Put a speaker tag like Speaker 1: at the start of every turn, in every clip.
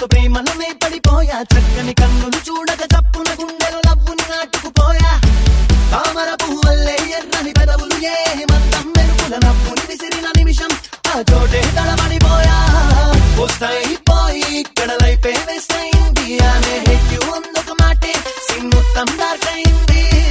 Speaker 1: ఆమెతో ప్రేమలోనే పడిపోయా చక్కని కన్నులు చూడక చప్పున గుండెలు లవ్వుని నాటుకుపోయా తామర పువ్వుల్లే ఎర్రని పెదవులు ఏమంతం మెరుపుల నవ్వుని విసిరిన నిమిషం ఆ చోటే తడబడిపోయా పోయి ఇక్కడ లైఫ్ వేస్ట్ అయింది ఆమె హెట్ యు అందొక మాటే సిన్ మొత్తం డార్క్ అయింది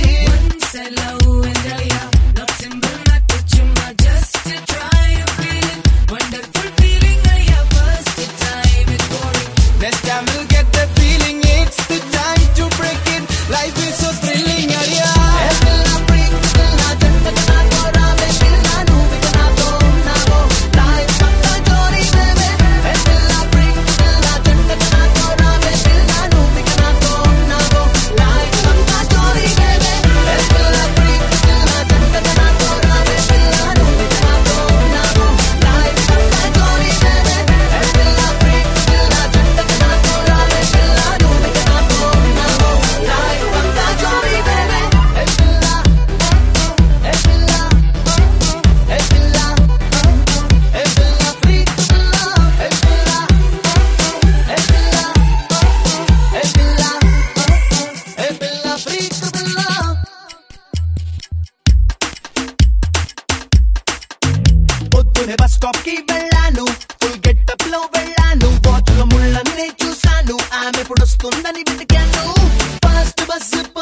Speaker 1: బస్ స్టాప్ కి వెళ్ళాను ఫుల్ గెటప్ లో వెళ్ళాను వాచ్ లో ముళ్ళని చూశాను ఆమె ఎప్పుడొస్తుందని వెతికాను ఫస్ట్ బస్